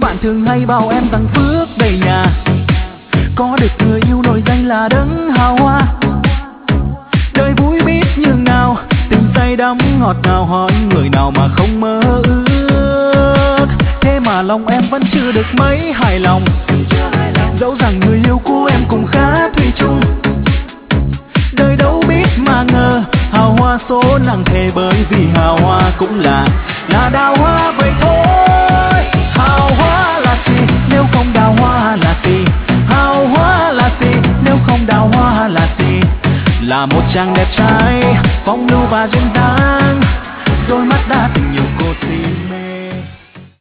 bạn thường hay bảo em rằng phước đầy nhà, có được người yêu nổi danh là đấng hào hoa. Đời vui biết nhường nào, tình say đắm ngọt ngào, hỏi người nào mà không mơ ước. Thế mà lòng em vẫn chưa được mấy hài lòng, dẫu rằng người yêu của em cũng khá thủy chung. Đời đâu biết mà ngờ, hào hoa số nặng thề, bởi vì hào hoa cũng là đào hoa vậy thôi. Hào hoa là gì nếu không đào hoa là gì? Hào hoa là gì nếu không đào hoa là gì? Là một chàng đẹp trai phong lưu và duyên